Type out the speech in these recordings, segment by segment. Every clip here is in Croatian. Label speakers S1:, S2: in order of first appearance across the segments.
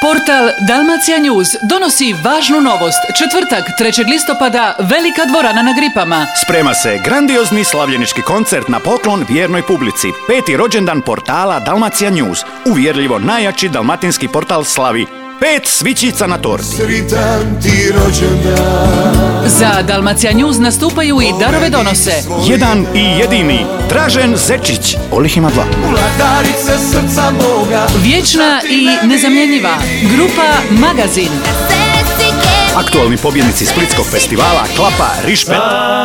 S1: Portal Dalmacija News donosi važnu novost. Četvrtak, 3. listopada, velika dvorana na Gripama.
S2: Sprema se grandiozni slavljenički koncert na poklon vjernoj publici. 5. rođendan portala Dalmacija News. Uvjerljivo najjači dalmatinski portal slavi. 5 svićica na torti.
S3: Sritan ti rođendan.
S1: Za Dalmacija News nastupaju i darove donose.
S2: Jedan i jedini Dražen Zečić, Olihima 2.
S3: Vladarice srca moga.
S1: Vječna i nezamjenjiva grupa Magazin.
S2: Aktualni pobjednici Splitskog festivala Klapa Rišpet.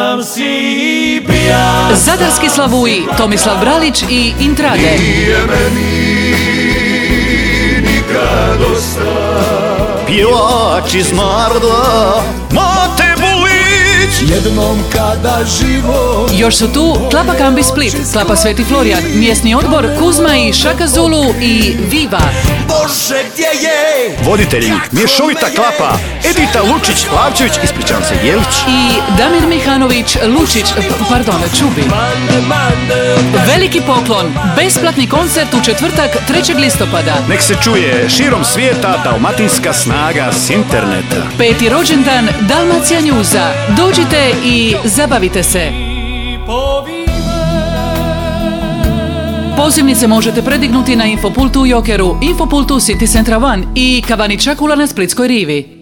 S1: Zadarski slavuji Tomislav Bralić i Intrade.
S2: Pjevač iz naroda Mate Bulić.
S3: Jednom kada život.
S1: Još su tu Klapa Kambi Split, Klapa Sveti Florijan, mjesni odbor Kuzma i Šaka Zulu i Viva.
S3: Bože gdje je?
S2: Voditelji Mješovita Klapa Edita Lučić-Plavčević, ispričavam se, Jelić.
S1: I Damir Mihanović Čubi. Veliki poklon, besplatni koncert u četvrtak 3. listopada.
S2: Nek se čuje širom svijeta dalmatinska snaga s interneta.
S1: 5. rođendan Dalmacija Newsa. Dođite i zabavite se. Pozivnice možete predignuti na Infopultu u Jokeru, Infopultu City Centra One i Kavani Čakula na Splitskoj rivi.